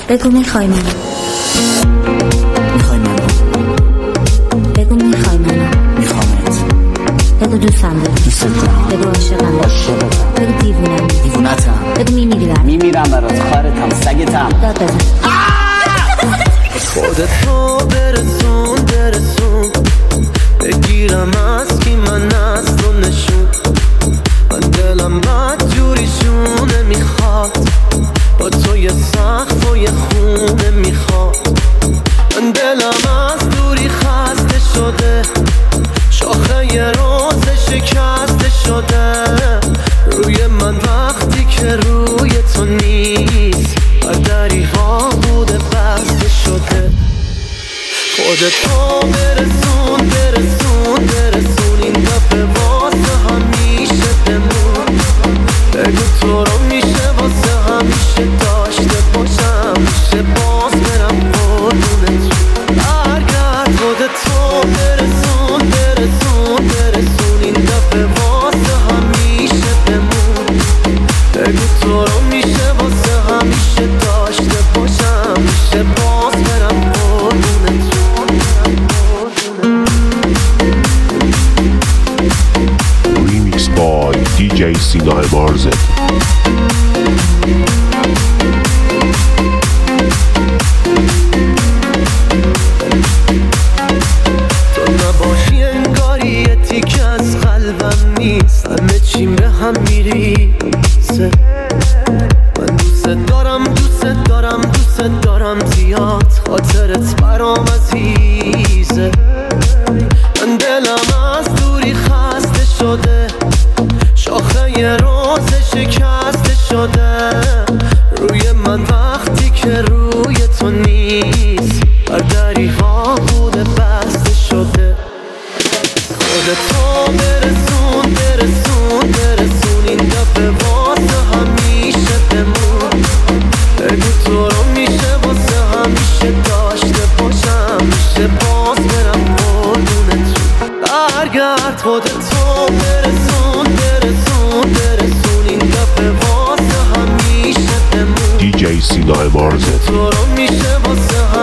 بگو میخوای منو، میخوای منو، بگو میخوای منو، میخوامت، بگو دوستم دارم، دوست دارم، بگو عاشقم، بگو دیوونم، دیوونتم، بگو میمیرم برات، خارتم، سگتم، داد بزن. خودتو برسون بگیرم از کی من از تو نشون. من دلم بد جوری شونه میخواد، با تو یه سقف و یه خونه میخواد. من دلم از دوری خسته شده، شاخه یه روز شکسته شده. روی من وقتی که روی تو نیست، بر دریغا بوده بسته شده. خودتو برسون این دفعه واسه همیشه بمون. بگو تو رو میشه واسه همیشه داشته باشم، میشه باز برم قربونت. برگرد خودتو برسون این دفعه واسه همیشه بمون. بگو تو رو میشه واسه همیشه داشته باشم، میشه باز برم قربونت. Remix by DJ Sina Marzet. تو نباشی انگاری یه تیک از قلبم نیست، همه چیم به هم میریزه. من دوست دارم زیاد، خاطرت برام عزیزه. من دلم از دوری خسته شده، شاخه یه روز شکسته شده. روی من وقتی که روی تو نیست، بر دریغا بوده بسته شده. خودتو برسون این دفعه واسه همیشه بمون. بگو تو رو میشه واسه همیشه داشته باشم، میشه باز برم قربونت. برگرد خودتو برسون این دفعه واسه همیشه بمون. DJ Sina Marzet. تو رو میشه واسه